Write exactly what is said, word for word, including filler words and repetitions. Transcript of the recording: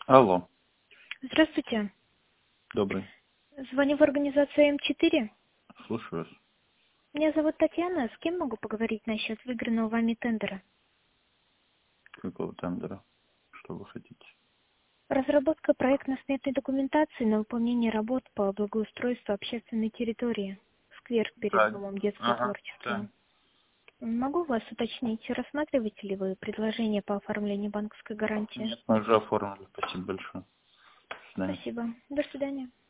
Алло, Здравствуйте. добрый. Звоню в организацию М четыре. Слушаю вас. Меня зовут Татьяна. С кем могу поговорить насчет выигранного вами тендера? Какого тендера? Что вы хотите? Разработка проектно-сметной документации на выполнение работ по благоустройству общественной территории. Сквер перед Да. Домом детского Ага, да. творчества. Могу вас уточнить, рассматриваете ли вы предложение по оформлению банковской гарантии? Нет, мы уже оформили. Спасибо большое. До свидания. Спасибо. До свидания.